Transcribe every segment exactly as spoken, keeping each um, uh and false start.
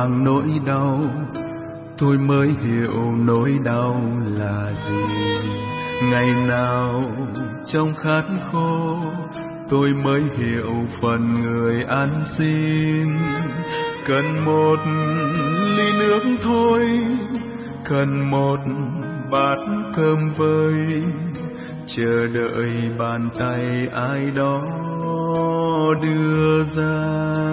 mang nỗi đau, tôi mới hiểu nỗi đau là gì. Ngày nào trong khát khô, tôi mới hiểu phần người ăn xin. Cần một ly nước thôi, cần một bát cơm vơi, chờ đợi bàn tay ai đó đưa ra.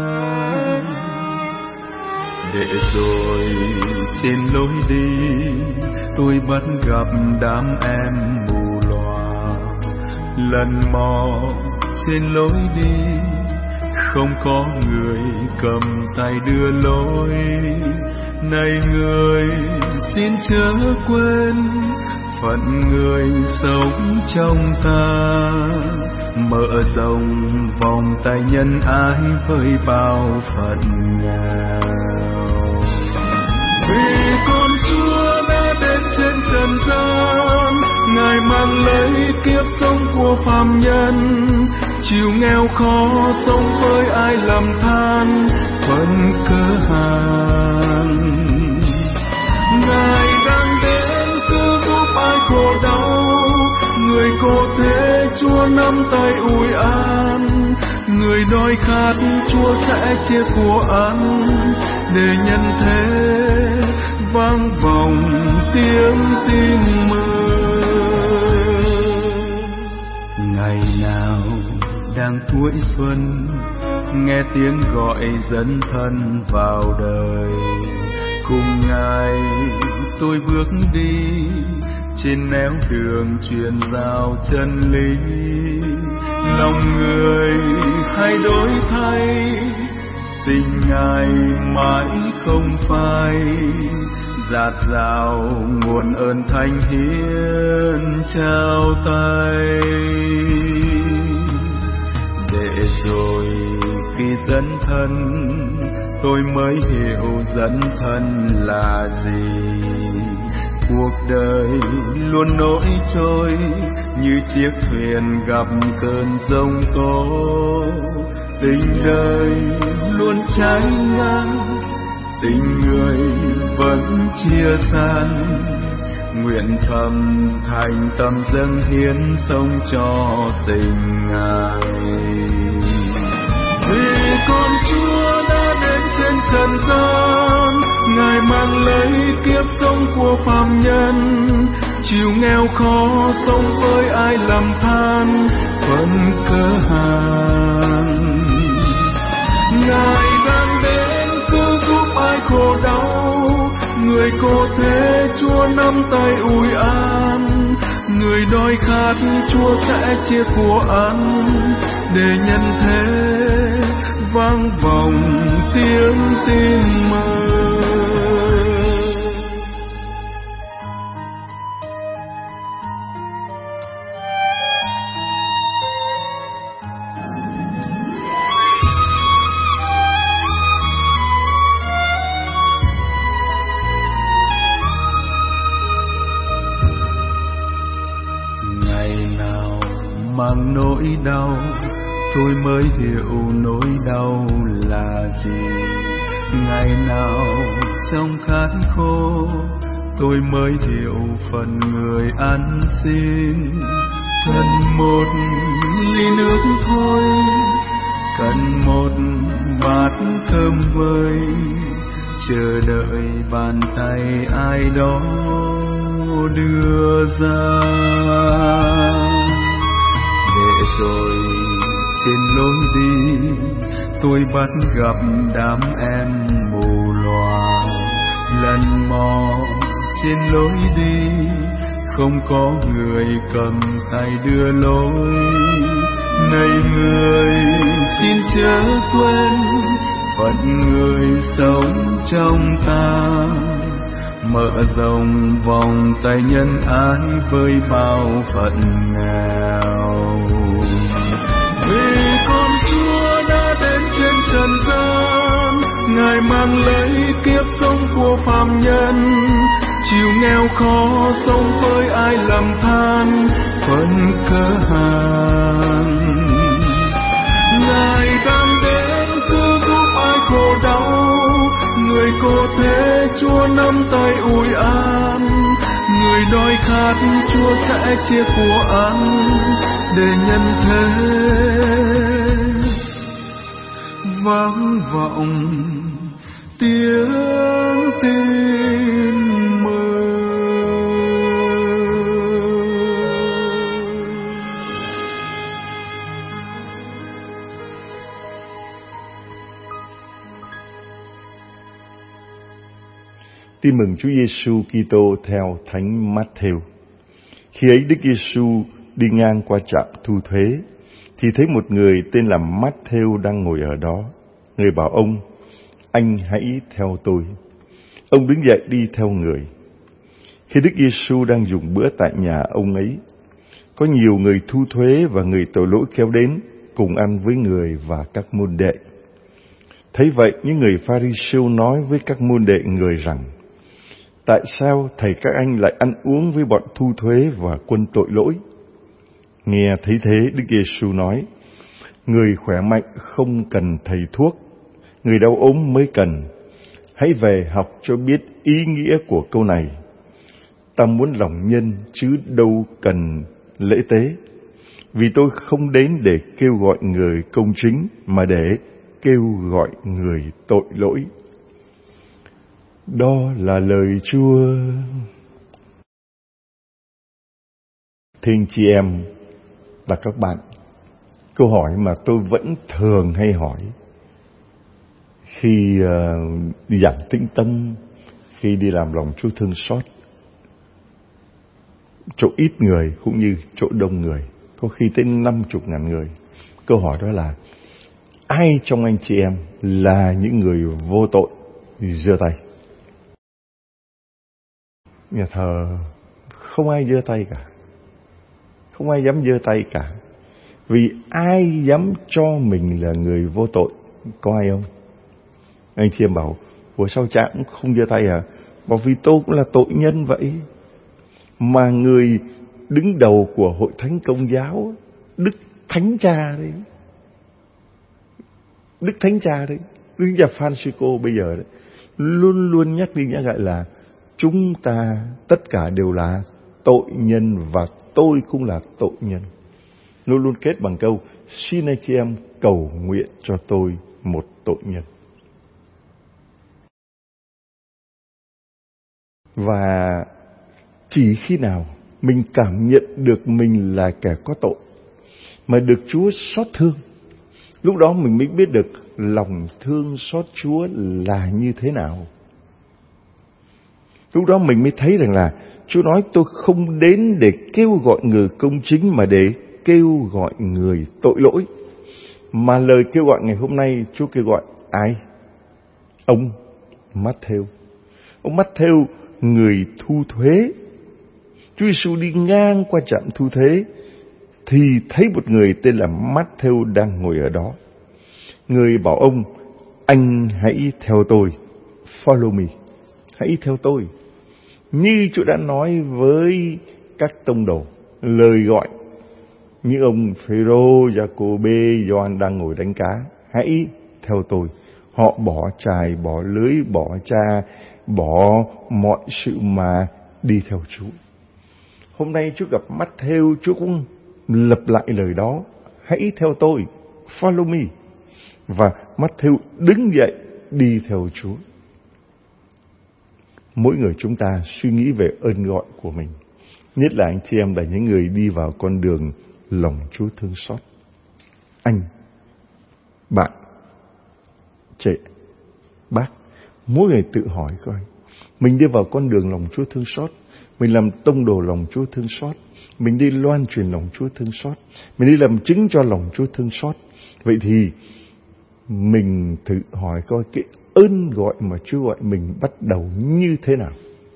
Để rồi trên lối đi, tôi bắt gặp đám em mù lòa. Lần mò trên lối đi, không có người cầm tay đưa lối. Này người xin chớ quên, phận người sống trong ta, mở rộng vòng tay nhân ái với bao phận nghèo. Vì con Chúa đã đến trên trần gian, Ngài mang lấy kiếp sống của phàm nhân, chịu nghèo khó sống với ai lầm than phận cơ hàn. Ngài đang đến cứu giúp ai khổ đau, người cô thế Chúa nắm tay ủi an. Người đói khát Chúa sẽ chia của ăn, để nhân thế vang vọng tiếng tin mừng. Ngày nào đang tuổi xuân, nghe tiếng gọi dấn thân vào đời. Cùng Ngài tôi bước đi, trên nẻo đường truyền giao chân lý. Lòng người hay đổi thay, tình Ngài mãi không phai. Dạt dào nguồn ơn thánh hiến trao tay. Để rồi khi dấn thân, tôi mới hiểu dấn thân là gì. Cuộc đời luôn nổi trôi, như chiếc thuyền gặp cơn giông tố. Tình đời luôn trái ngang, tình người vẫn chia san. Nguyện thầm thành tâm dâng hiến sống cho tình Ngài. Vì con Chúa đã đến trên trần gian, Ngài mang lấy kiếp sống của phàm nhân, chịu nghèo khó sống với ai lầm than phận cơ hàn. Ngài đang đến cứu giúp ai khổ đau, người cô thế Chúa nắm tay ủi an. Người đói khát Chúa sẽ chia của ăn, để nhân thế vang vọng tiếng tin mừng. Mang nỗi đau, tôi mới hiểu nỗi đau là gì. Ngày nào trong khát khô, tôi mới hiểu phần người ăn xin. Cần một ly nước thôi, cần một bát cơm vơi, chờ đợi bàn tay ai đó đưa ra. Để rồi trên lối đi, tôi bắt gặp đám em mù lòa. Lần mò trên lối đi, không có người cầm tay đưa lối. Này người xin chớ quên, phận người sống trong ta, mở rộng vòng tay nhân ái với bao phận nghèo. Vì con Chúa đã đến trên trần gian, Ngài mang lấy kiếp sống của phàm nhân, chịu nghèo khó sống với ai lầm than phận cơ hàn. Ngài đang đến cứu giúp ai khổ đau, người cô Chúa nắm tay ủi an. Người đói khát Chúa sẽ chia của ăn để nhân thế vang vọng tiếng tin mừng. Tin mừng Chúa Giêsu Kitô theo Thánh Matthew. Khi ấy Đức Giêsu đi ngang qua trạm thu thuế thì thấy một người tên là Matthew đang ngồi ở đó. Người bảo ông: "Anh hãy theo tôi." Ông đứng dậy đi theo người. Khi Đức Giêsu đang dùng bữa tại nhà ông ấy, có nhiều người thu thuế và người tội lỗi kéo đến cùng ăn với người và các môn đệ. Thấy vậy, những người Pha-ri-siêu nói với các môn đệ người rằng: "Tại sao thầy các anh lại ăn uống với bọn thu thuế và quân tội lỗi?" Nghe thấy thế, Đức Giêsu nói: "Người khỏe mạnh không cần thầy thuốc, người đau ốm mới cần. Hãy về học cho biết ý nghĩa của câu này: Ta muốn lòng nhân chứ đâu cần lễ tế. Vì tôi không đến để kêu gọi người công chính, mà để kêu gọi người tội lỗi." Đó là lời Chúa. Thưa anh chị em và các bạn, câu hỏi mà tôi vẫn thường hay hỏi khi uh, đi giảng tĩnh tâm, khi đi làm lòng Chúa thương xót, chỗ ít người cũng như chỗ đông người, có khi tới năm chục ngàn người. Câu hỏi đó là: ai trong anh chị em là những người vô tội? Giơ tay. Nhà thờ không ai giơ tay cả, không ai dám giơ tay cả. Vì ai dám cho mình là người vô tội? Có ai không? Anh chị em bảo: "Ủa sao cha cũng không giơ tay à?" Bảo: "Vì tôi cũng là tội nhân vậy." Mà người đứng đầu của Hội Thánh Công giáo, Đức Thánh Cha đấy, Đức Thánh Cha đấy, Đức Cha Francisco bây giờ đấy, luôn luôn nhắc đi nhắc lại là chúng ta tất cả đều là tội nhân và tôi cũng là tội nhân. Luôn luôn kết bằng câu: "Xin anh chị em cầu nguyện cho tôi, một tội nhân." Và chỉ khi nào mình cảm nhận được mình là kẻ có tội mà được Chúa xót thương, lúc đó mình mới biết được lòng thương xót Chúa là như thế nào. Lúc đó mình mới thấy rằng là Chúa nói: "Tôi không đến để kêu gọi người công chính, mà để kêu gọi người tội lỗi." Mà lời kêu gọi ngày hôm nay Chúa kêu gọi ai? Ông Matthew. Ông Matthew, người thu thuế. Chúa Giêsu đi ngang qua trạm thu thuế thì thấy một người tên là Matthew đang ngồi ở đó. Người bảo ông: "Anh hãy theo tôi." Follow me. Hãy theo tôi. Như Chúa đã nói với các tông đồ, lời gọi như ông Phêrô, Giacôbê, Gioan đang ngồi đánh cá: "Hãy theo tôi." Họ bỏ chài, bỏ lưới, bỏ cha, bỏ mọi sự mà đi theo Chúa. Hôm nay Chúa gặp Matthew, Chúa cũng lặp lại lời đó: "Hãy theo tôi." Follow me. Và Matthew đứng dậy đi theo Chúa. Mỗi người chúng ta suy nghĩ về ơn gọi của mình, nhất là anh chị em là những người đi vào con đường lòng Chúa thương xót. Anh, bạn, chị, bác, mỗi người tự hỏi coi, mình đi vào con đường lòng Chúa thương xót, mình làm tông đồ lòng Chúa thương xót, mình đi loan truyền lòng Chúa thương xót, mình đi làm chứng cho lòng Chúa thương xót. Vậy thì mình thử hỏi coi cái ơn gọi mà Chúa gọi mình bắt đầu như thế nào.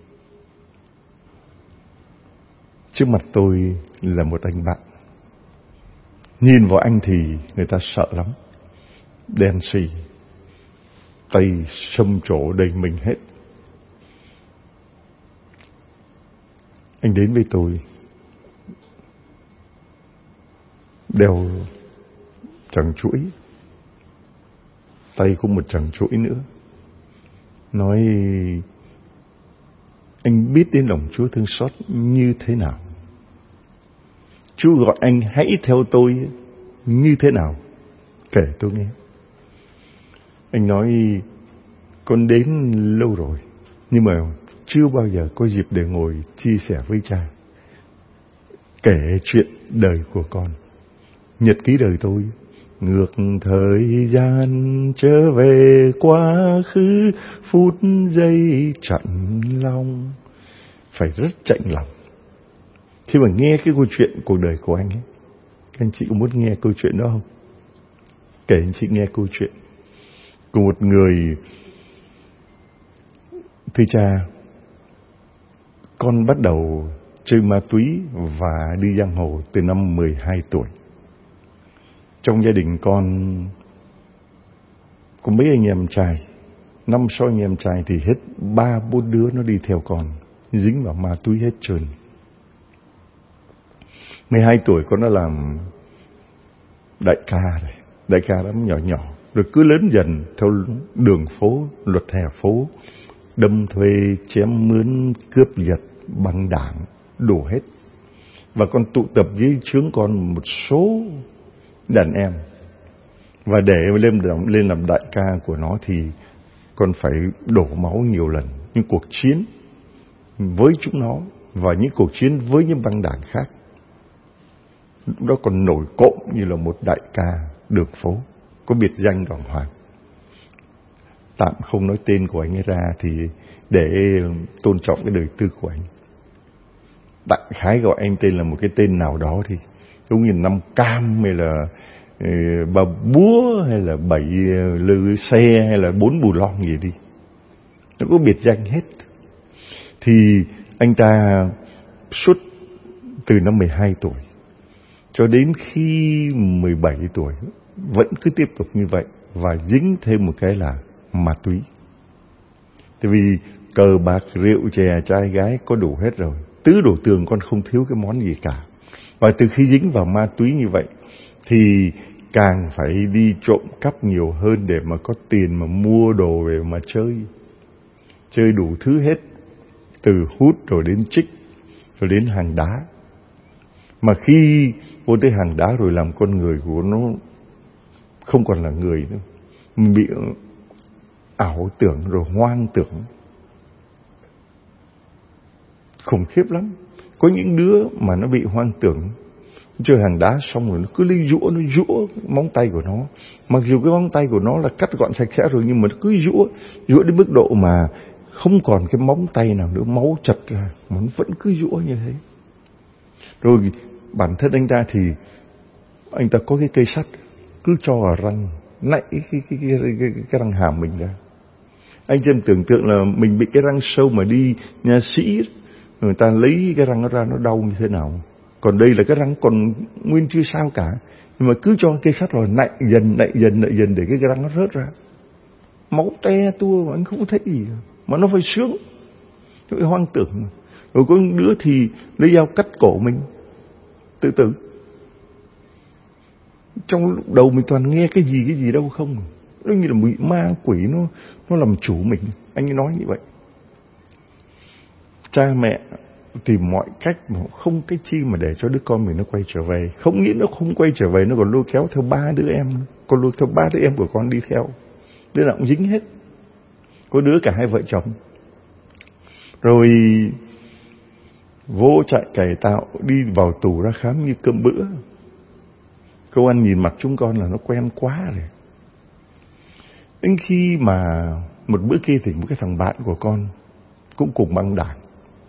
Trước mặt tôi là một anh bạn. Nhìn vào anh thì người ta sợ lắm. Đen xì, tay xâm trổ đầy mình hết. Anh đến với tôi, đeo trằng chuỗi, tay cũng một trằng chuỗi nữa. Nói anh biết đến lòng Chúa thương xót như thế nào. Chúa gọi anh hãy theo tôi như thế nào, kể tôi nghe. Anh nói con đến lâu rồi, nhưng mà chưa bao giờ có dịp để ngồi chia sẻ với cha, kể chuyện đời của con. Nhật ký đời tôi, ngược thời gian trở về quá khứ, phút giây chạnh lòng. Phải rất chạnh lòng khi mà nghe cái câu chuyện cuộc đời của anh ấy. Các anh chị có muốn nghe câu chuyện đó không? Kể anh chị nghe câu chuyện của một người. Thưa cha, con bắt đầu chơi ma túy và đi giang hồ từ năm mười hai tuổi. Trong gia đình con có mấy anh em trai, năm sáu anh em trai thì hết ba bốn đứa nó đi theo con, dính vào ma túy hết trơn. mười hai tuổi con đã làm đại ca rồi, đại ca lắm, nhỏ nhỏ, rồi cứ lớn dần theo đường phố, luật hè phố, đâm thuê, chém mướn, cướp giật, băng đảng, đủ hết. Và con tụ tập với chướng con một số đàn em, và để lên lên làm đại ca của nó thì con phải đổ máu nhiều lần, những cuộc chiến với chúng nó và những cuộc chiến với những băng đảng khác. Lúc đó còn nổi cộm như là một đại ca đường phố, có biệt danh đàng hoàng. Tạm không nói tên của anh ấy ra thì để tôn trọng cái đời tư của anh. Đại khái gọi anh tên là một cái tên nào đó thì giống như năm cam hay là uh, bà búa hay là bảy lư xe hay là bốn bù lon gì đi, nó có biệt danh hết. Thì anh ta suốt từ năm mười hai tuổi cho đến khi mười bảy tuổi vẫn cứ tiếp tục như vậy, và dính thêm một cái là ma túy. Tại vì cờ bạc, rượu, chè, trai gái có đủ hết rồi, tứ đổ tường con không thiếu cái món gì cả. Và từ khi dính vào ma túy như vậy thì càng phải đi trộm cắp nhiều hơn để mà có tiền mà mua đồ về mà chơi. Chơi đủ thứ hết, từ hút rồi đến trích rồi đến hàng đá. Mà khi vô tới hàng đá rồi làm con người của nó không còn là người nữa, mình bị ảo tưởng rồi hoang tưởng, khủng khiếp lắm. Có những đứa mà nó bị hoang tưởng, chơi hàng đá xong rồi nó cứ lấy rũa, nó rũa móng tay của nó. Mặc dù cái móng tay của nó là cắt gọn sạch sẽ rồi, nhưng mà nó cứ rũa, rũa đến mức độ mà không còn cái móng tay nào nữa, máu chật ra, mà nó vẫn cứ rũa như thế. Rồi bản thân anh ta thì anh ta có cái cây sắt, cứ cho vào răng, nạy cái, cái, cái, cái, cái, cái răng hàm mình ra. Anh chân tưởng tượng là mình bị cái răng sâu mà đi nha sĩ, người ta lấy cái răng nó ra nó đau như thế nào. Còn đây là cái răng còn nguyên chưa sao cả, nhưng mà cứ cho cây sắt rồi nạy dần, nạy dần, nạy dần để cái răng nó rớt ra. Máu te tua mà anh không thấy gì, mà nó phải sướng. Cái hoang tưởng. Rồi có đứa thì lấy dao cắt cổ mình, tự tử. Trong đầu mình toàn nghe cái gì cái gì đâu không. Nó như là bị ma quỷ nó nó làm chủ mình. Anh ấy nói như vậy. Cha mẹ tìm mọi cách mà không cái chi mà để cho đứa con mình nó quay trở về. Không nghĩ nó không quay trở về, nó còn lôi kéo theo ba đứa em. Còn lôi theo ba đứa em của con đi theo. Đứa nào cũng dính hết. Có đứa cả hai vợ chồng. Rồi vô trại cải tạo, đi vào tù ra khám như cơm bữa. Công an nhìn mặt chúng con là nó quen quá rồi. Đến khi mà một bữa kia thì một cái thằng bạn của con cũng cùng băng đảng.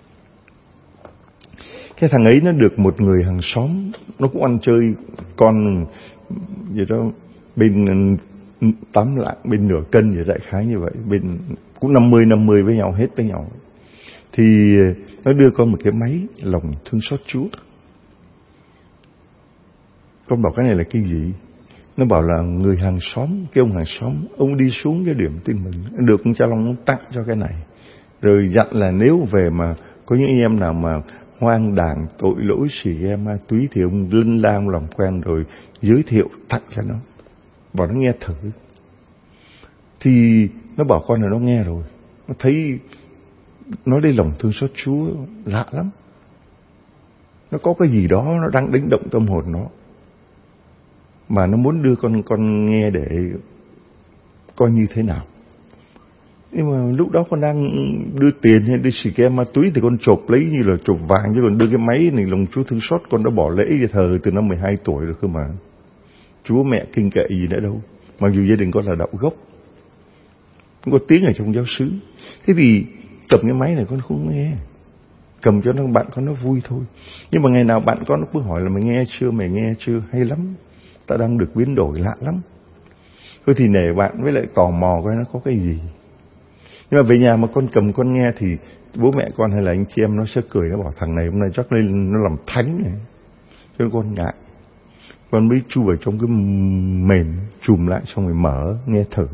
Cái thằng ấy nó được một người hàng xóm, nó cũng ăn chơi con vậy đó, bên tám lạng, bên nửa cân vậy, đại khái như vậy, bên cũng năm mươi năm mươi với nhau, hết với nhau. Thì nó đưa con một cái máy lòng thương xót Chúa. Con bảo cái này là cái gì? Nó bảo là người hàng xóm, cái ông hàng xóm, ông đi xuống cái điểm tin mình, được cha Long tặng cho cái này. Rồi dặn là nếu về mà có những anh em nào mà hoang đảng, tội lỗi, xì ghe, ma túy thì ông linh la, ông làm quen rồi giới thiệu tặng cho nó. Bảo nó nghe thử. Thì nó bảo con là nó nghe rồi. Nó thấy nói đến lòng thương xót Chúa lạ lắm. Nó có cái gì đó nó đang đánh động tâm hồn nó, mà nó muốn đưa con con nghe để coi như thế nào. Nhưng mà lúc đó con đang đưa tiền hay đưa xì ke ma túy thì con chộp lấy như là chộp vàng, chứ còn đưa cái máy này lòng Chúa thương xót con đã bỏ lễ cho thờ từ năm mười hai tuổi rồi cơ mà. Chúa mẹ kinh kệ gì nữa đâu. Mặc dù gia đình con là đạo gốc, không có tiếng ở trong giáo xứ. Thế thì cầm cái máy này con không nghe, cầm cho nó bạn con nó vui thôi. Nhưng mà ngày nào bạn con nó cứ hỏi là mày nghe chưa, mày nghe chưa, hay lắm, ta đang được biến đổi lạ lắm. Thôi thì nể bạn với lại tò mò coi nó có cái gì. Nhưng mà về nhà mà con cầm con nghe thì bố mẹ con hay là anh chị em nó sẽ cười, nó bảo thằng này hôm nay chắc lên nó làm thánh này. Cho nên con ngại. Con mới chui vào trong cái mền, chùm lại xong rồi mở nghe thử.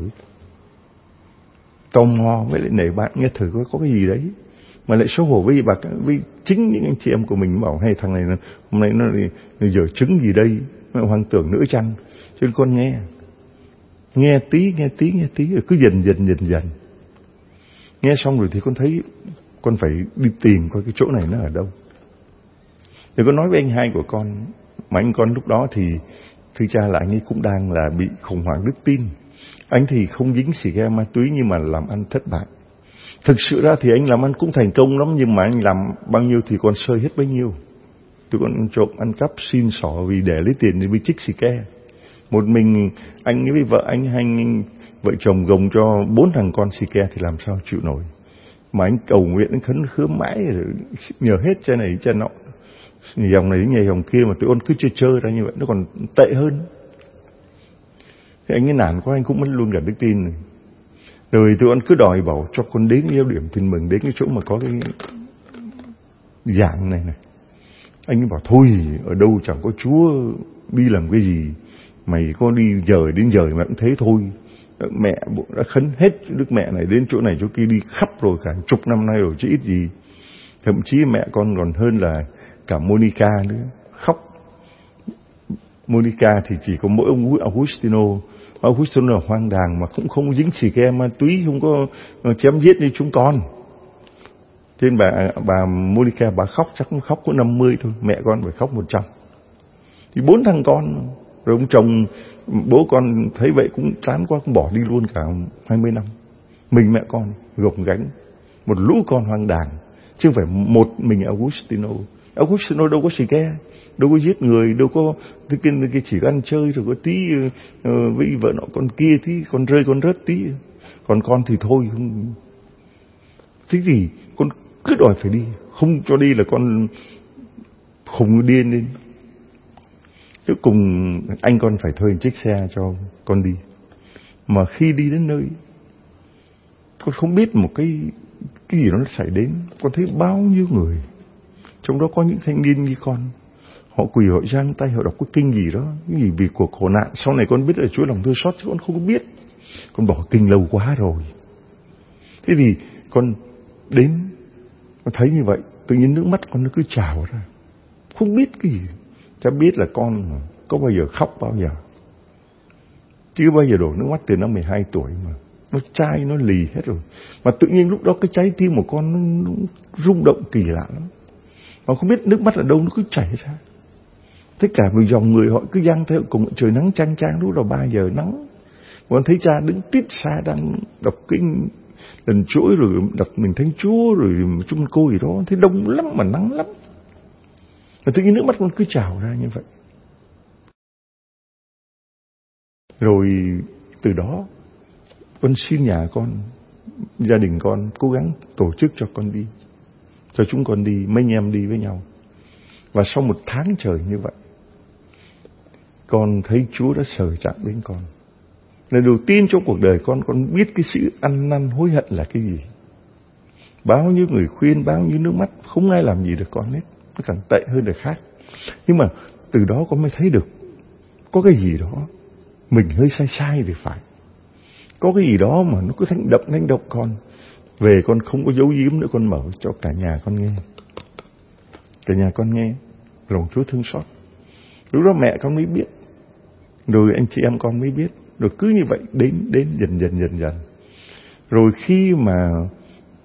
Tò mò với lại nể bạn nghe thử có, có cái gì đấy. Mà lại xấu hổ với bà, với chính những anh chị em của mình bảo hay thằng này nó, hôm nay nó, nó dở trứng gì đây, nó hoang tưởng nữa chăng. Cho nên con nghe. Nghe tí, nghe tí, nghe tí, rồi cứ dần dần dần dần. Nghe xong rồi thì con thấy con phải đi tìm coi cái chỗ này nó ở đâu. Thì con nói với anh hai của con, mà anh con lúc đó thì thưa cha là anh ấy cũng đang là bị khủng hoảng đức tin. Anh thì không dính xì ke ma túy nhưng mà làm ăn thất bại. Thực sự ra thì anh làm ăn cũng thành công lắm, nhưng mà anh làm bao nhiêu thì còn sơi hết bấy nhiêu. Tụi con trộm, ăn cắp, xin xỏ vì để lấy tiền thì bị chích xì ke. Một mình anh với vợ anh, anh vợ chồng gồng cho bốn thằng con xì ke thì làm sao chịu nổi. Mà anh cầu nguyện, anh khấn khứa mãi rồi nhờ hết trên này trên nọ, dòng này nhảy dòng kia, mà tụi con cứ chơi chơi ra như vậy, nó còn tệ hơn. Thì anh ấy nản quá, anh cũng mất luôn cả đức tin này. Rồi tụi con cứ đòi bảo cho con đến cái điểm tin mừng, đến cái chỗ mà có cái giảng này này. Anh ấy bảo thôi, ở đâu chẳng có Chúa, đi làm cái gì, mày có đi giờ đến giờ mà cũng thế thôi. Mẹ đã khấn hết đức mẹ này đến chỗ này chỗ kia, đi khắp rồi cả chục năm nay rồi chứ ít gì. Thậm chí mẹ con còn hơn là cả Monica nữa, khóc. Monica thì chỉ có mỗi ông Augustino. Augustino là hoang đàng mà cũng không dính xì ke ma túy, không có chém giết như chúng con. Trên bà bà Monica bà khóc chắc cũng khóc có năm mươi thôi, mẹ con phải khóc một trăm. Thì bốn thằng con, rồi ông chồng bố con thấy vậy cũng chán quá, cũng bỏ đi luôn cả hai mươi năm. Mình mẹ con gồng gánh một lũ con hoang đàng, chứ không phải một mình Augustino. Augustino đâu có xì ke, đâu có giết người, đâu có cái cái chỉ có ăn chơi rồi có tí uh, với vợ nọ con kia tí, con rơi con rớt tí. Còn con thì thôi không. Thế thì con cứ đòi phải đi, không cho đi là con khùng điên lên. Cuối cùng anh con phải thuê một chiếc xe cho con đi. Mà khi đi đến nơi, con không biết một cái cái gì nó xảy đến. Con thấy bao nhiêu người, trong đó có những thanh niên như con, họ quỳ họ giang tay, họ đọc cái kinh gì đó, cái gì vì cuộc khổ nạn. Sau này con biết là Chúa lòng thương xót, chứ con không có biết. Con bỏ kinh lâu quá rồi. Thế thì con đến, con thấy như vậy, tự nhiên nước mắt con nó cứ trào ra. Không biết cái gì. Chả biết là con có bao giờ khóc bao giờ. Chứ bao giờ đổ nước mắt từ năm mười hai tuổi mà. Nó chai, nó lì hết rồi. Mà tự nhiên lúc đó cái trái tim của con nó, nó rung động kỳ lạ lắm. Mà không biết nước mắt ở đâu nó cứ chảy ra. Tất cả một dòng người họ cứ giăng theo cùng trời nắng chang chang, lúc đầu ba giờ nắng. Con thấy cha đứng tít xa đang đọc kinh lần chuỗi, rồi đọc mình Thánh Chúa, rồi chung cô gì đó. Thấy đông lắm mà nắng lắm. Và tự nhiên nước mắt con cứ trào ra như vậy. Rồi từ đó con xin nhà con, gia đình con cố gắng tổ chức cho con đi, cho chúng con đi, mấy anh em đi với nhau. Và sau một tháng trời như vậy, con thấy Chúa đã sờ chạm đến con. Lần đầu tiên trong cuộc đời con, con biết cái sự ăn năn hối hận là cái gì. Bao nhiêu người khuyên, bao nhiêu nước mắt, không ai làm gì được con hết. Nó càng tệ hơn người khác. Nhưng mà từ đó con mới thấy được có cái gì đó mình hơi sai sai thì phải. Có cái gì đó mà nó cứ thanh đậm thanh độc con. Về con không có giấu giếm nữa, con mở cho cả nhà con nghe. Cả nhà con nghe, lòng Chúa thương xót. Lúc đó mẹ con mới biết, rồi anh chị em con mới biết. Rồi cứ như vậy đến đến dần dần dần dần. Rồi khi mà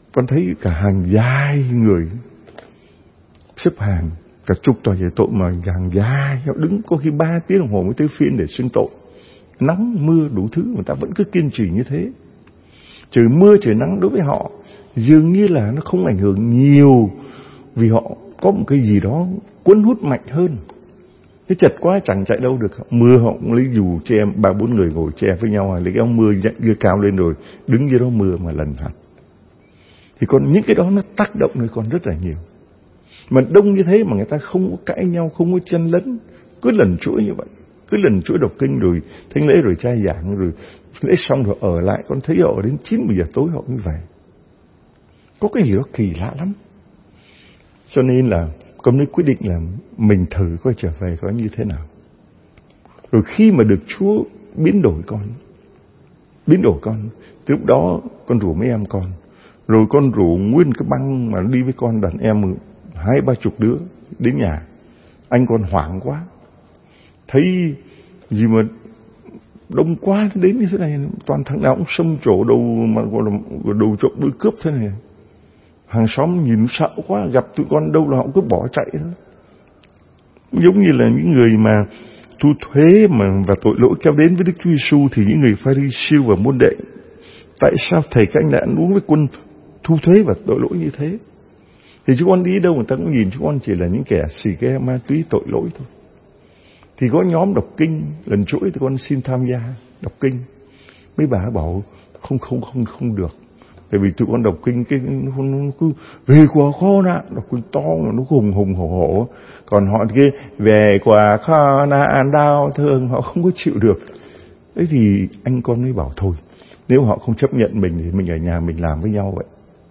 con thấy cả hàng dài người xếp hàng, cả chục tòa giải tội mà hàng dài, họ đứng có khi ba tiếng đồng hồ mới tới phiên để xưng tội. Nắng, mưa, đủ thứ, người ta vẫn cứ kiên trì như thế. Trời mưa, trời nắng đối với họ dường như là nó không ảnh hưởng nhiều, vì họ có một cái gì đó cuốn hút mạnh hơn. Thế chật quá chẳng chạy đâu được. Mưa họ cũng lấy dù che, ba bốn người ngồi che với nhau, lấy cái áo mưa đưa cao lên rồi đứng dưới đó mưa mà lần hạt. Thì còn những cái đó nó tác động người con rất là nhiều. Mà đông như thế mà người ta không có cãi nhau, không có chen lấn, cứ lần chuỗi như vậy, cứ lần chuỗi đọc kinh rồi thánh lễ rồi trai giảng rồi lễ xong rồi ở lại. Con thấy họ đến chín mười giờ tối họ mới về. Có cái gì đó kỳ lạ lắm. Cho nên là con mới quyết định là mình thử coi trở về có như thế nào. Rồi khi mà được Chúa biến đổi con, biến đổi con, từ lúc đó con rủ mấy em con, rồi con rủ nguyên cái băng mà đi với con đàn em hai ba chục đứa đến nhà. Anh còn hoảng quá, thấy gì mà đông quá đến như thế này, toàn thằng nào cũng xâm trổ đầu mà gọi là đầu trộm đuôi cướp thế này. Hàng xóm nhìn sợ quá, gặp tụi con đâu là họ cứ bỏ chạy thôi. Giống như là những người mà thu thuế mà và tội lỗi kéo đến với Đức Chúa Giêsu, thì những người Pha-ri-siêu và môn đệ, tại sao thầy các anh lại ăn uống với quân thu thuế và tội lỗi như thế? Thì chúng con đi đâu người ta cũng nhìn chúng con chỉ là những kẻ xì ke ma túy tội lỗi thôi. Thì có nhóm đọc kinh lần chuỗi thì con xin tham gia đọc kinh. Mấy bà bảo không không không không được. Tại vì tụi con đọc kinh cái nó, nó cứ về quá khó nạn, đọc kinh to mà nó hùng hùng hổ hổ. Còn họ kia về quá khó nạn đau thương, họ không có chịu được. Thế thì anh con mới bảo thôi, nếu họ không chấp nhận mình thì mình ở nhà mình làm với nhau vậy.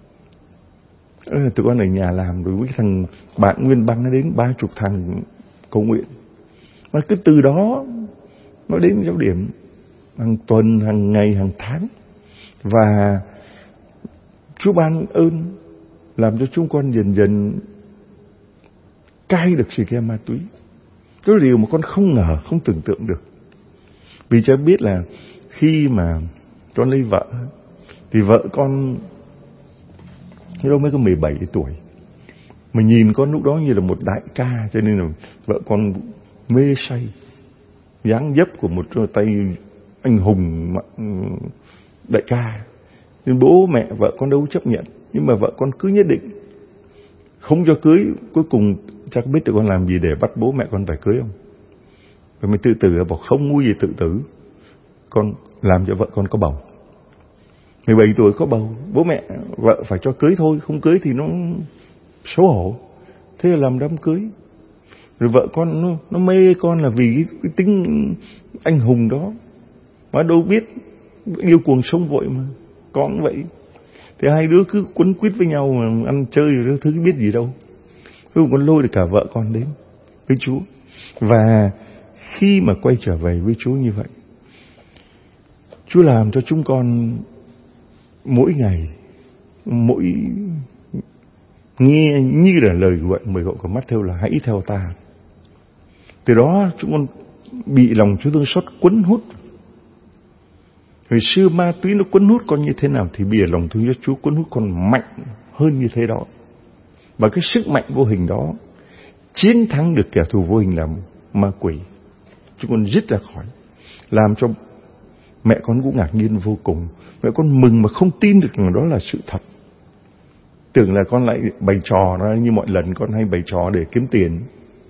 Tụi con ở nhà làm rồi với thằng bạn Nguyên Băng nó đến ba chục thằng cầu nguyện. Mà cứ từ đó nó đến giáo điểm hàng tuần, hàng ngày, hàng tháng. Và Chúa ban ơn làm cho chúng con dần dần cai được xì ke ma túy. Cái điều mà con không ngờ, không tưởng tượng được. Vì cha biết là khi mà con lấy vợ thì vợ con đâu mới có mười bảy tuổi. Mà nhìn con lúc đó như là một đại ca, cho nên là vợ con mê say dáng dấp của một tay anh hùng đại ca. Nên bố mẹ vợ con đâu chấp nhận, nhưng mà vợ con cứ nhất định không cho cưới. Cuối cùng chắc biết tụi con làm gì để bắt bố mẹ con phải cưới không? Rồi mình tự tử, bảo không mua gì tự tử. Con làm cho vợ con có bầu. mười bảy tuổi có bầu, bố mẹ vợ phải cho cưới thôi, không cưới thì nó xấu hổ. Thế là làm đám cưới. Rồi vợ con nó, nó mê con là vì cái, cái tính anh hùng đó. Mà đâu biết yêu cuồng sống vội mà. Con cũng vậy. Thì hai đứa cứ quấn quýt với nhau mà ăn chơi rồi thứ biết gì đâu. Cuối cùng con lôi được cả vợ con đến với Chúa. Và khi mà quay trở về với Chúa như vậy, Chúa làm cho chúng con mỗi ngày, mỗi nghe như là lời gọi mời gọi của Mát-thêu là hãy theo ta. Từ đó chúng con bị lòng Chúa thương xót quấn hút. Hồi xưa ma túy nó quấn hút con như thế nào thì bây giờ lòng thương Chúa quấn hút con mạnh hơn như thế đó. Và cái sức mạnh vô hình đó chiến thắng được kẻ thù vô hình là ma quỷ. Chúng con dứt ra khỏi, làm cho mẹ con cũng ngạc nhiên vô cùng. Mẹ con mừng mà không tin được rằng đó là sự thật. Tưởng là con lại bày trò đó, như mọi lần con hay bày trò để kiếm tiền.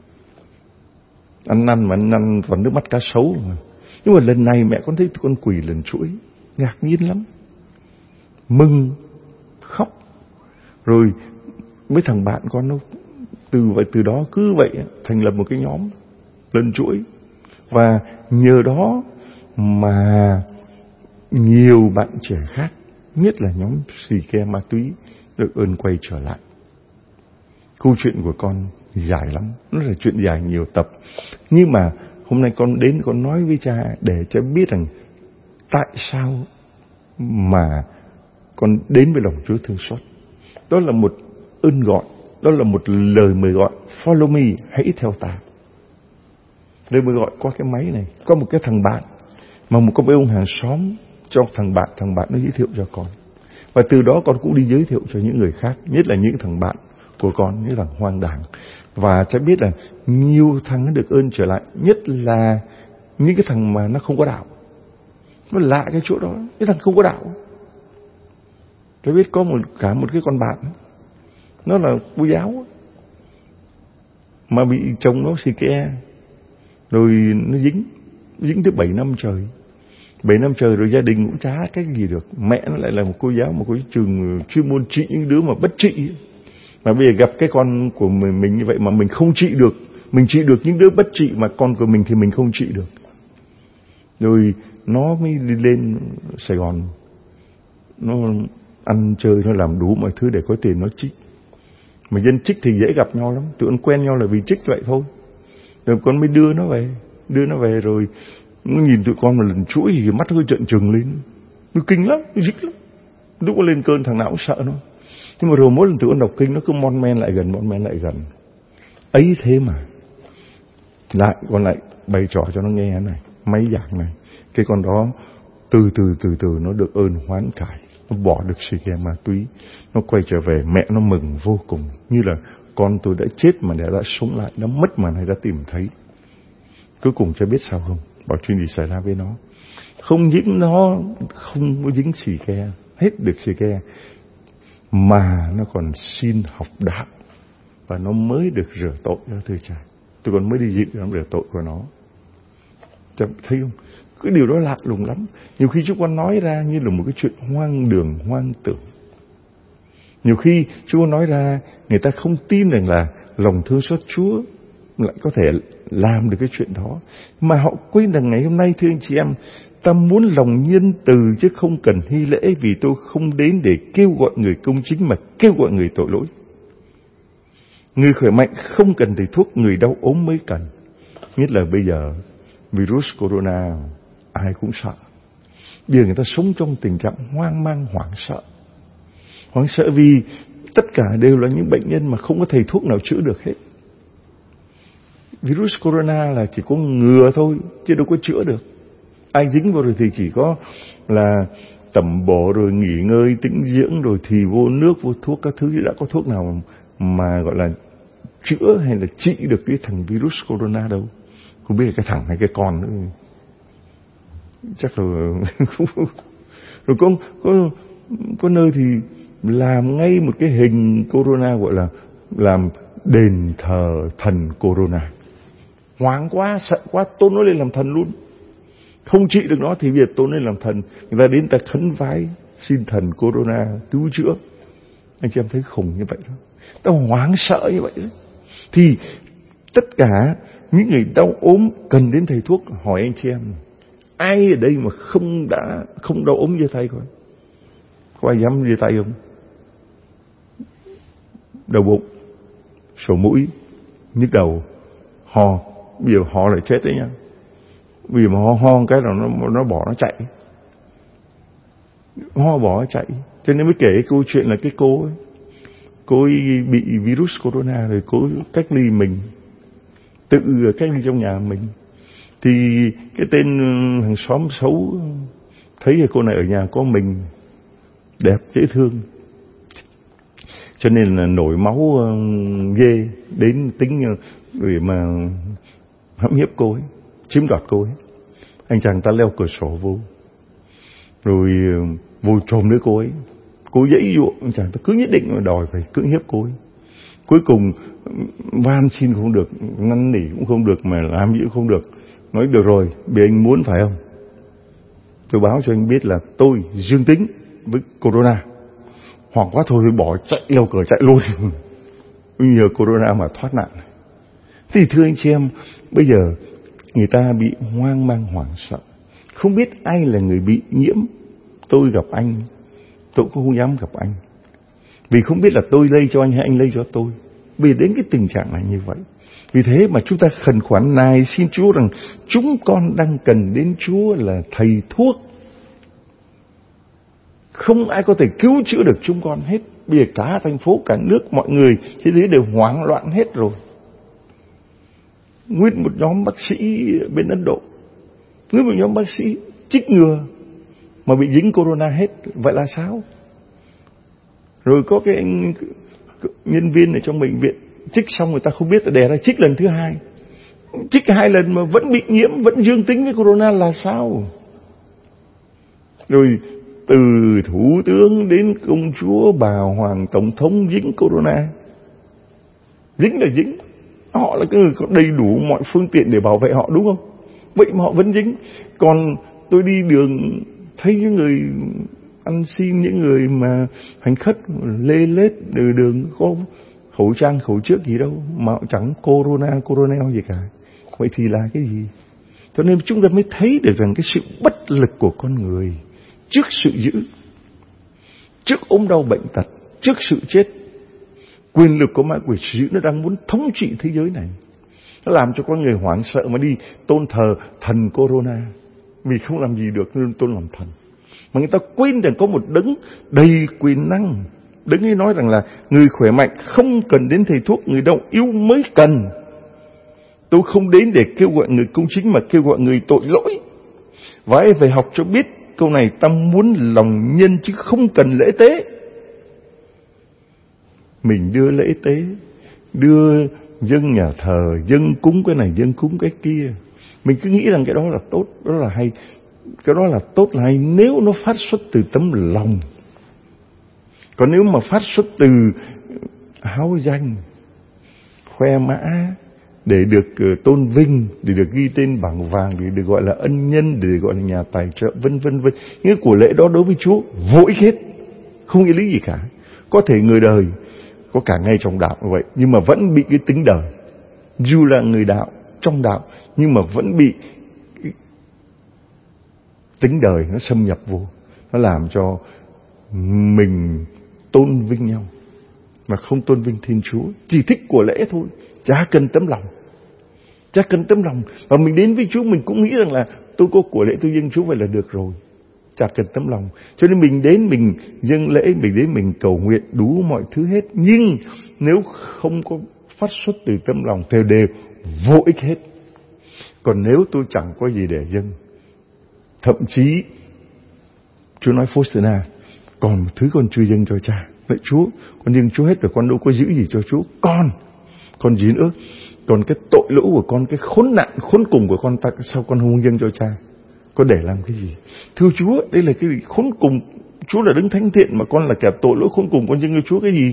Ăn năn mà ăn năn còn nước mắt cá sấu mà. Nhưng mà lần này mẹ con thấy con quỳ lần chuỗi, ngạc nhiên lắm, mừng, khóc. Rồi mấy thằng bạn con nó từ vậy từ đó cứ vậy thành lập một cái nhóm lần chuỗi. Và nhờ đó mà nhiều bạn trẻ khác, nhất là nhóm xì ke ma túy, được ơn quay trở lại. Câu chuyện của con dài lắm, nó là chuyện dài nhiều tập. Nhưng mà hôm nay con đến con nói với cha để cha biết rằng tại sao mà con đến với lòng Chúa thương xót. Đó là một ơn gọi, đó là một lời mời gọi. Follow me, hãy theo ta. Lời mời gọi qua cái máy này. Có một cái thằng bạn mà một cái ông hàng xóm cho thằng bạn, thằng bạn nó giới thiệu cho con. Và từ đó con cũng đi giới thiệu cho những người khác, nhất là những thằng bạn của con, những thằng hoang đảng. Và cha biết là nhiều thằng nó được ơn trở lại, nhất là những cái thằng mà nó không có đạo. Nó lạ cái chỗ đó, cái thằng không có đạo. Cha biết có một cả một cái con bạn, nó là cô giáo, mà bị chồng nó xì ke, rồi nó dính, dính tới bảy năm trời. bảy năm trời rồi gia đình cũng chả cách gì được. Mẹ nó lại là một cô giáo, một cô trường chuyên môn trị những đứa mà bất trị. Mà bây giờ gặp cái con của mình, mình như vậy mà mình không trị được. Mình trị được những đứa bất trị, mà con của mình thì mình không trị được. Rồi nó mới đi lên Sài Gòn, nó ăn chơi, nó làm đủ mọi thứ để có tiền nó trích. Mà dân trích thì dễ gặp nhau lắm, tụi con quen nhau là vì trích vậy thôi. Rồi con mới đưa nó về, đưa nó về rồi nó nhìn tụi con một lần chuỗi thì mắt hơi trợn trừng lên. Nó kinh lắm, nó dích lắm. Lúc nó lên cơn thằng nào cũng sợ nó. Nhưng mà rồi mỗi lần tụi con đọc kinh nó cứ mon men lại gần, mon men lại gần. Ấy thế mà lại con lại bày trò cho nó nghe thế này, mấy giảng này. Cái con đó từ từ từ từ nó được ơn hoán cải, nó bỏ được xì ke ma túy, nó quay trở về. Mẹ nó mừng vô cùng, như là con tôi đã chết mà đã, đã sống lại, nó mất mà này đã tìm thấy. Cuối cùng cha biết sao không? Bảo chuyện gì xảy ra với nó. Không những nó không có dính xì ke, hết được xì ke, mà nó còn xin học đạo, và nó mới được rửa tội đó thưa cha. Tôi còn mới đi dự nó rửa tội của nó. Cha thấy không? Cái điều đó lạ lùng lắm. Nhiều khi chúng con nói ra như là một cái chuyện hoang đường, hoang tưởng. Nhiều khi chúng con nói ra, người ta không tin rằng là lòng thương xót Chúa lại có thể làm được cái chuyện đó. Mà họ quên rằng ngày hôm nay thưa anh chị em, ta muốn lòng nhân từ chứ không cần hy lễ, vì tôi không đến để kêu gọi người công chính mà kêu gọi người tội lỗi. Người khỏe mạnh không cần thầy thuốc, người đau ốm mới cần. Nhất là bây giờ virus corona ai cũng sợ. Bây giờ người ta sống trong tình trạng hoang mang, hoảng sợ. Hoảng sợ vì tất cả đều là những bệnh nhân mà không có thầy thuốc nào chữa được hết. Virus corona là chỉ có ngừa thôi, chứ đâu có chữa được. Ai dính vào rồi thì chỉ có là tẩm bổ rồi nghỉ ngơi, tĩnh dưỡng rồi thì vô nước, vô thuốc các thứ. Chứ đã có thuốc nào mà gọi là chữa hay là trị được cái thằng virus corona đâu. Không biết là cái thằng hay cái con nữa. Chắc là rồi có, có, có nơi thì làm ngay một cái hình corona, gọi là làm đền thờ thần corona. Hoảng quá, sợ quá, tôn nó lên làm thần luôn. Không trị được nó thì bây giờ tôn lên làm thần. Người ta đến ta khấn vái xin thần corona cứu chữa. Anh chị em thấy khùng như vậy đó. Ta hoảng sợ như vậy đó. Thì tất cả những người đau ốm cần đến thầy thuốc. Hỏi anh chị em, ai ở đây mà không đã không đau ốm giơ tay coi? Có ai dám giơ tay không? Đau bụng, sổ mũi, nhức đầu, ho. Bây giờ ho lại chết đấy nha. Vì mà ho ho cái là nó nó bỏ nó chạy. Ho bỏ nó chạy. Cho nên mới kể câu chuyện là cái cô ấy, cô ấy bị virus corona rồi cô ấy cách ly mình, tự cách ly trong nhà mình. Thì cái tên hàng xóm xấu thấy là cô này ở nhà có mình, đẹp dễ thương, cho nên là nổi máu ghê, đến tính để mà hãm hiếp cô ấy, chiếm đoạt cô ấy. Anh chàng ta leo cửa sổ vô, rồi vô trồm lấy cô ấy. Cô dãy dụa, anh chàng ta cứ nhất định mà đòi phải cưỡng hiếp cô ấy. Cuối cùng van xin không được, năn nỉ cũng không được, mà làm gì cũng không được. Nói được rồi, vì anh muốn phải không? Tôi báo cho anh biết là tôi dương tính với corona. Hoảng quá thôi bỏ chạy, leo cửa chạy luôn. Nhờ corona mà thoát nạn. Thì thưa anh chị em, bây giờ người ta bị hoang mang hoảng sợ, không biết ai là người bị nhiễm. Tôi gặp anh, tôi cũng không dám gặp anh, vì không biết là tôi lây cho anh hay anh lây cho tôi. Vì đến cái tình trạng này như vậy. Vì thế mà chúng ta khẩn khoản này xin Chúa rằng chúng con đang cần đến Chúa là thầy thuốc. Không ai có thể cứu chữa được chúng con hết. Bây giờ cả thành phố, cả nước, mọi người thế giới đều hoảng loạn hết rồi. Nguyên một nhóm bác sĩ bên Ấn Độ, nguyên một nhóm bác sĩ chích ngừa mà bị dính corona hết. Vậy là sao? Rồi có cái anh nhân viên ở trong bệnh viện chích xong người ta không biết là đẻ ra chích lần thứ hai. Chích hai lần mà vẫn bị nhiễm, vẫn dương tính với corona là sao? Rồi từ thủ tướng đến công chúa, bà hoàng, tổng thống dính corona. Dính là dính. Họ là cái người có đầy đủ mọi phương tiện để bảo vệ họ, đúng không? Vậy mà họ vẫn dính. Còn tôi đi đường thấy những người ăn xin, những người mà hành khất lê lết từ đường có khẩu trang khẩu trước gì đâu mà chẳng corona corona gì cả. Vậy thì là cái gì? Cho nên chúng ta mới thấy được rằng cái sự bất lực của con người trước sự dữ, trước ốm đau bệnh tật, trước sự chết. Quyền lực của ma quỷ sự dữ nó đang muốn thống trị thế giới này. Nó làm cho con người hoảng sợ mà đi tôn thờ thần corona. Vì không làm gì được nên tôn làm thần. Mà người ta quên rằng có một đấng đầy quyền năng. Đấng ấy nói rằng là người khỏe mạnh không cần đến thầy thuốc, người đau yếu mới cần. Tôi không đến để kêu gọi người công chính mà kêu gọi người tội lỗi. Và ai phải học cho biết câu này, ta muốn lòng nhân chứ không cần lễ tế. Mình đưa lễ tế, đưa dâng nhà thờ, dâng cúng cái này, dâng cúng cái kia. Mình cứ nghĩ rằng cái đó là tốt, đó là hay. Cái đó là tốt là hay nếu nó phát xuất từ tấm lòng. Còn nếu mà phát xuất từ háo danh, khoe mã, để được tôn vinh, để được ghi tên bảng vàng, để được gọi là ân nhân, để được gọi là nhà tài trợ, vân vân vân. Nghĩa của lễ đó đối với Chúa vô ích hết, không nghĩa lý gì cả. Có thể người đời có cả ngay trong đạo như vậy, nhưng mà vẫn bị cái tính đời. Dù là người đạo, trong đạo, nhưng mà vẫn bị tính đời nó xâm nhập vô. Nó làm cho mình tôn vinh nhau mà không tôn vinh Thiên Chúa. Chỉ thích của lễ thôi, chả cần tấm lòng. Chả cần tấm lòng. Và mình đến với Chúa mình cũng nghĩ rằng là tôi có của lễ tôi dâng Chúa vậy là được rồi. Chả cần tấm lòng. Cho nên mình đến mình dâng lễ, mình đến mình cầu nguyện đủ mọi thứ hết. Nhưng nếu không có phát xuất từ tấm lòng thì đều vô ích hết. Còn nếu tôi chẳng có gì để dâng, thậm chí Chúa nói Faustina, còn một thứ con chưa dâng cho cha. Vậy Chúa, con dâng Chúa hết rồi, con đâu có giữ gì cho Chúa. Con, còn gì nữa? Còn cái tội lỗi của con, cái khốn nạn, khốn cùng của con, ta sao con không dâng cho cha? Con để làm cái gì? Thưa Chúa, đây là cái gì? Khốn cùng. Chúa là đấng thánh thiện mà con là kẻ tội lỗi khốn cùng, con dâng cho Chúa cái gì?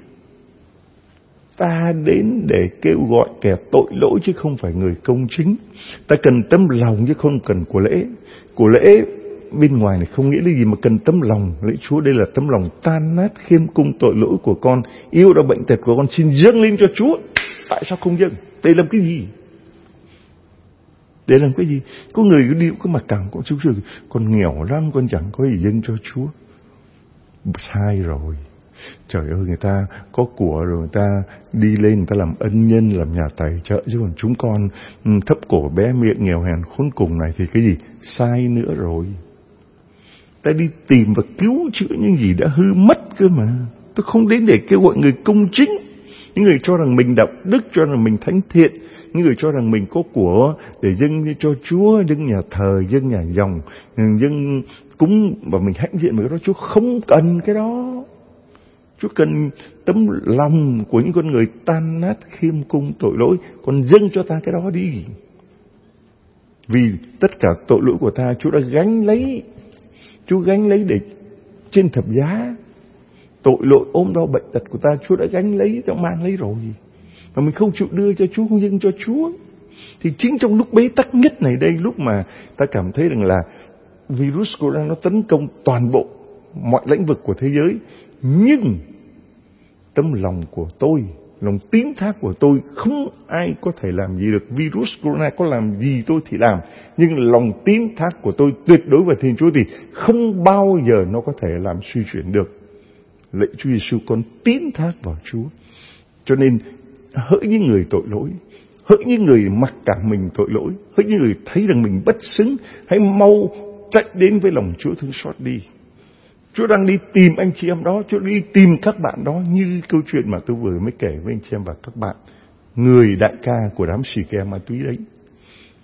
Ta đến để kêu gọi kẻ tội lỗi chứ không phải người công chính. Ta cần tấm lòng chứ không cần của lễ. Của lễ bên ngoài này không nghĩa là gì mà cần tấm lòng. Lễ Chúa đây là tấm lòng tan nát khiêm cung tội lỗi của con, yêu đau bệnh tật của con, xin dâng lên cho Chúa. Tại sao không dâng? Đây làm cái gì? Để làm cái gì? Có người cứ đi có mặc cảm con Chúa, con nghèo lắm, con chẳng có gì dâng cho Chúa. Sai rồi. Trời ơi, người ta có của rồi người ta đi lên, người ta làm ân nhân, làm nhà tài trợ, chứ còn chúng con thấp cổ bé miệng nghèo hèn khốn cùng này thì cái gì? Sai nữa rồi. Ta đi tìm và cứu chữa những gì đã hư mất cơ mà. Tôi không đến để kêu gọi người công chính, những người cho rằng mình đạo đức, cho rằng mình thánh thiện, những người cho rằng mình có của để dâng cho Chúa, dâng nhà thờ, dâng nhà dòng, dâng cúng và mình hãnh diện với cái đó. Chúa không cần cái đó. Chúa cần tấm lòng của những con người tan nát khiêm cung tội lỗi. Còn dâng cho ta cái đó đi. Vì tất cả tội lỗi của ta Chúa đã gánh lấy. Chúa gánh lấy để trên thập giá. Tội lỗi ốm đau bệnh tật của ta Chúa đã gánh lấy, đã mang lấy rồi. Mà mình không chịu đưa cho Chúa, không dâng cho Chúa. Thì chính trong lúc bế tắc nhất này đây, lúc mà ta cảm thấy rằng là virus corona nó tấn công toàn bộ mọi lĩnh vực của thế giới, nhưng tấm lòng của tôi, lòng tín thác của tôi không ai có thể làm gì được. Virus corona có làm gì tôi thì làm, nhưng lòng tín thác của tôi tuyệt đối vào Thiên Chúa thì không bao giờ nó có thể làm suy chuyển được. Lạy Chúa Giêsu, con tín thác vào Chúa. Cho nên hỡi những người tội lỗi, hỡi những người mặc cảm mình tội lỗi, hỡi những người thấy rằng mình bất xứng, hãy mau chạy đến với lòng Chúa thương xót đi. Chúa đang đi tìm anh chị em đó, Chúa đi tìm các bạn đó, như câu chuyện mà tôi vừa mới kể với anh chị em và các bạn, người đại ca của đám xì ke ma túy đấy.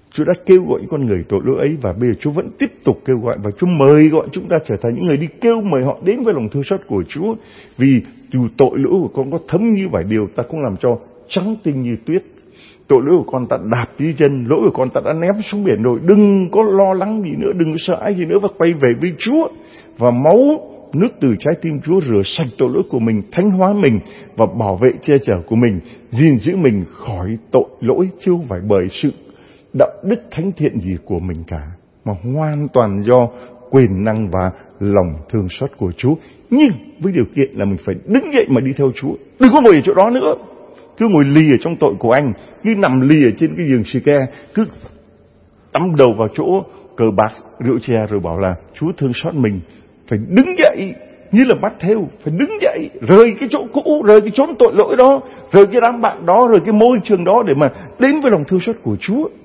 Chúa đã kêu gọi những con người tội lỗi ấy, và bây giờ Chúa vẫn tiếp tục kêu gọi, và Chúa mời gọi chúng ta trở thành những người đi kêu mời họ đến với lòng thương xót của Chúa. Vì dù tội lỗi của con có thấm như vải điều, ta cũng làm cho trắng tinh như tuyết. Tội lỗi của con ta đạp dưới chân, lỗi của con ta đã ném xuống biển rồi. Đừng có lo lắng gì nữa, đừng sợ ai gì nữa, và quay về với Chúa. Và máu nước từ trái tim Chúa rửa sạch tội lỗi của mình, thánh hóa mình và bảo vệ che chở của mình, gìn giữ mình khỏi tội lỗi, chứ không phải bởi sự đạo đức thánh thiện gì của mình cả, mà hoàn toàn do quyền năng và lòng thương xót của Chúa. Nhưng với điều kiện là mình phải đứng dậy mà đi theo Chúa. Đừng có ngồi ở chỗ đó nữa, cứ ngồi lì ở trong tội của anh, cứ nằm lì ở trên cái giường xì ke, cứ đắm đầu vào chỗ cờ bạc rượu chè, rồi bảo là Chúa thương xót mình. Phải đứng dậy như là bắt theo, phải đứng dậy rời cái chỗ cũ, rời cái chốn tội lỗi đó, rời cái đám bạn đó, rời cái môi trường đó, để mà đến với lòng thương xót của Chúa.